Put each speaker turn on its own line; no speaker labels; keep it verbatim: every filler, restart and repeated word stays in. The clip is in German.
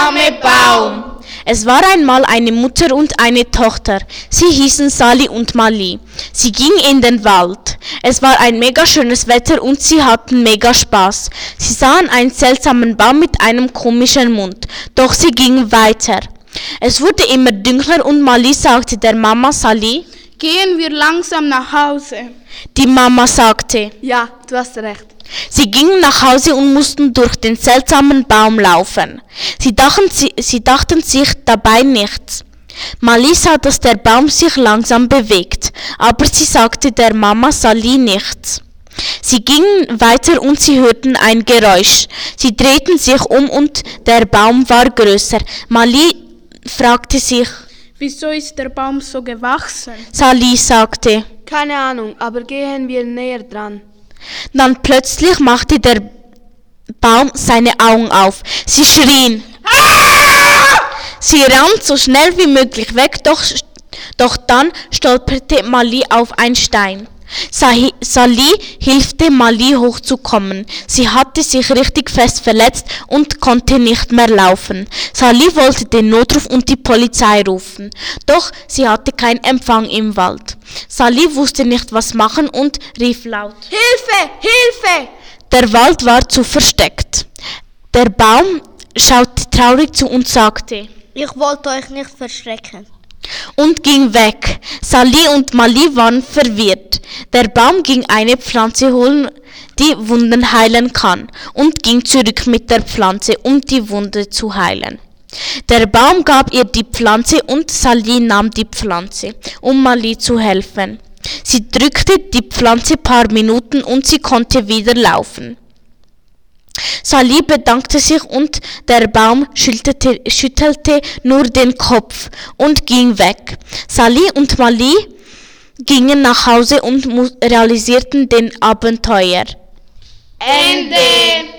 arme Baum.
Es war einmal eine Mutter und eine Tochter. Sie hießen Sally und Mali. Sie gingen in den Wald. Es war ein mega schönes Wetter und sie hatten mega Spaß. Sie sahen einen seltsamen Baum mit einem komischen Mund. Doch sie gingen weiter. Es wurde immer dunkler und Mali sagte der Mama Sally:
Gehen wir langsam nach Hause.
Die Mama sagte:
Ja, du hast recht.
Sie gingen nach Hause und mussten durch den seltsamen Baum laufen. Sie dachten, sie, sie dachten sich dabei nichts. Mali sah, dass der Baum sich langsam bewegt, aber sie sagte der Mama Sally nichts. Sie gingen weiter und sie hörten ein Geräusch. Sie drehten sich um und der Baum war größer. Mali fragte sich:
Wieso ist der Baum so gewachsen?
Sally sagte:
Keine Ahnung, aber gehen wir näher dran.
Dann plötzlich machte der Baum seine Augen auf. Sie schrien. Ah! Sie rannten so schnell wie möglich weg, doch, doch dann stolperte Mali auf einen Stein. Sally hilfte Mali hochzukommen. Sie hatte sich richtig fest verletzt und konnte nicht mehr laufen. Sally wollte den Notruf und die Polizei rufen, doch sie hatte keinen Empfang im Wald. Sally wusste nicht, was machen und rief laut:
Hilfe! Hilfe!
Der Wald war zu versteckt. Der Baum schaute traurig zu und sagte:
Ich wollte euch nicht verschrecken.
Und ging weg. Sally und Mali waren verwirrt. Der Baum ging eine Pflanze holen, die Wunden heilen kann, und ging zurück mit der Pflanze, um die Wunde zu heilen. Der Baum gab ihr die Pflanze und Sally nahm die Pflanze, um Mali zu helfen. Sie drückte die Pflanze paar Minuten und sie konnte wieder laufen. Sally bedankte sich und der Baum schüttelte, schüttelte nur den Kopf und ging weg. Sally und Mali gingen nach Hause und realisierten den Abenteuer.
Ende!